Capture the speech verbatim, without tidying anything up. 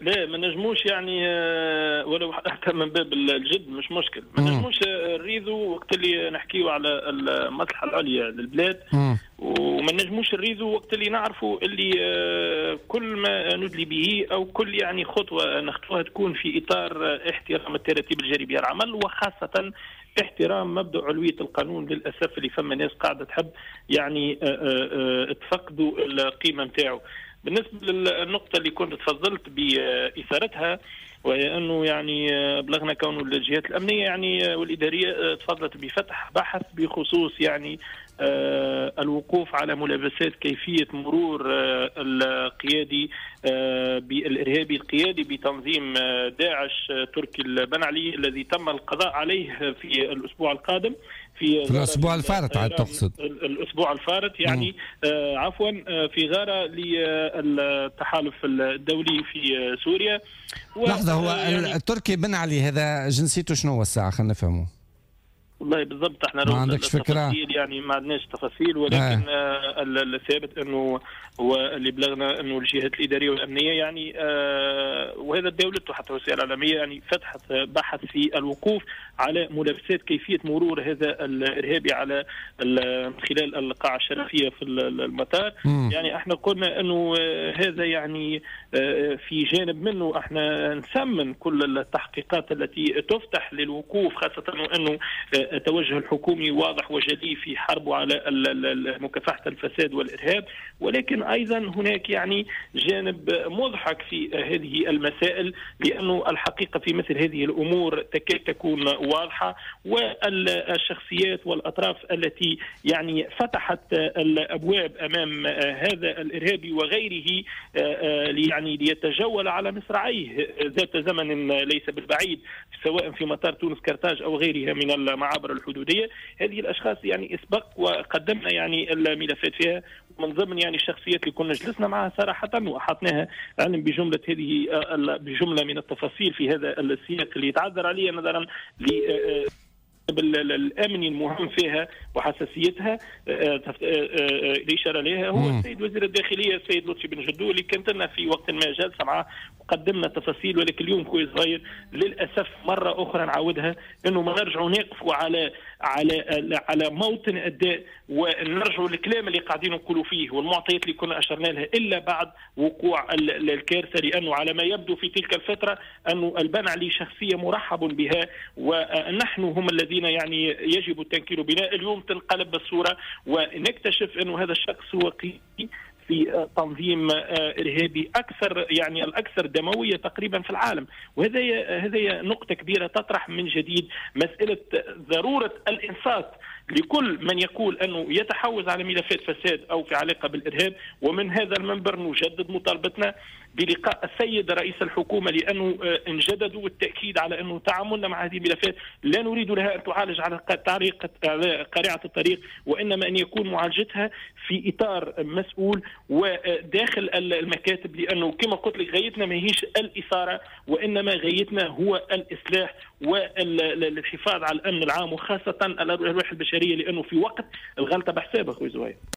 لا ما نجموش يعني ولو حتى من باب الجد مش مشكل، ما نجموش نريدوا وقت اللي نحكيوا على المصلحه العليا للبلاد، وما نجموش نريدوا وقت اللي نعرفوا اللي كل ما ندلي به او كل يعني خطوه نخطوها تكون في اطار احترام التراتيب الجاريه بها العمل، وخاصه احترام مبدأ علوية القانون. للأسف اللي فما ناس قاعدة تحب يعني تفقدوا القيمة نتاعو. بالنسبة للنقطة اللي كنت تفضلت بإثارتها، وهي أنه يعني بلغنا كونه الجهات الأمنية يعني والإدارية تفضلت بفتح بحث بخصوص يعني الوقوف على ملابسات كيفية مرور القيادي بالإرهابي القيادي بتنظيم داعش تركي البنعلي الذي تم القضاء عليه في الأسبوع القادم، في, في الأسبوع الفارط عاد تقصد الأسبوع الفارط يعني آه عفوا آه في غارة للتحالف الدولي في سوريا. لحظة، هو يعني التركي بنعلي هذا جنسيته شنو الساعة خلينا نفهمه؟ والله بالضبط احنا ما عندكش فكرة يعني ما عندناش تفاصيل، ولكن آه. الثابت انه هو اللي بلغنا انه الجهات الاداريه والامنيه يعني آه وهذا دولته حتى وسائل اعلاميه يعني فتحت بحث في الوقوف على ملابسات كيفيه مرور هذا الارهابي على خلال القاعه الشرفيه في المطار. م. يعني احنا قلنا انه هذا يعني آه في جانب منه احنا نسمن كل التحقيقات التي تفتح للوقوف، خاصه انه التوجه الحكومي واضح وجلي في حربه على مكافحة الفساد والإرهاب، ولكن أيضا هناك يعني جانب مضحك في هذه المسائل، لأنه الحقيقة في مثل هذه الأمور تكاد تكون واضحة، والشخصيات والأطراف التي يعني فتحت الأبواب أمام هذا الإرهابي وغيره يعني ليتجول على مصراعيه ذات زمن ليس بالبعيد سواء في مطار تونس كرتاج أو غيرها من المعابر الحدودية. هذه الأشخاص يعني اسبق وقدمنا يعني الملفات فيها، من ضمن يعني الشخصيات اللي كنا جلسنا معها صراحة وأحطناها علم بجملة هذه بجملة من التفاصيل في هذا السياق اللي يتعذر عليه نظرا ل الامني المهم فيها وحساسيتها. الاشاره لها هو السيد وزير الداخليه السيد لطفي بن جدو اللي كانت لنا في وقت ما جلسه معه وقدمنا تفاصيل، ولكن اليوم خويا صغير للاسف مره اخرى نعاودها انه ما نرجعوا نقفوا على على على موطن الداء ونرجعوا للكلام اللي قاعدين نقولوا فيه والمعطيات اللي كنا اشرنا لها الا بعد وقوع الكارثه، لانه على ما يبدو في تلك الفتره انه البنعلي شخصيه مرحب بها ونحن هم الذين يعني يجب التنكيل بنا. اليوم تنقلب الصوره ونكتشف انه هذا الشخص هو قيادي في تنظيم إرهابي أكثر يعني الأكثر دموية تقريبا في العالم، وهذا هذه نقطة كبيرة تطرح من جديد مسألة ضرورة الإنصات لكل من يقول أنه يتحوز على ملفات فساد أو في علاقة بالإرهاب. ومن هذا المنبر نجدد مطالبتنا بلقاء السيد رئيس الحكومة، لأنه انجددوا والتأكيد على أنه تعاملنا مع هذه الملفات لا نريد لها أن تعالج على طريقة قارعة الطريق، وإنما أن يكون معالجتها في إطار مسؤول وداخل المكاتب، لأنه كما قلت لك غايتنا ما هيش الإثارة وإنما غايتنا هو الإصلاح والحفاظ على الأمن العام وخاصة الأرواح البشرية، لأنه في وقت الغلطة بحسابها أخوي زوير.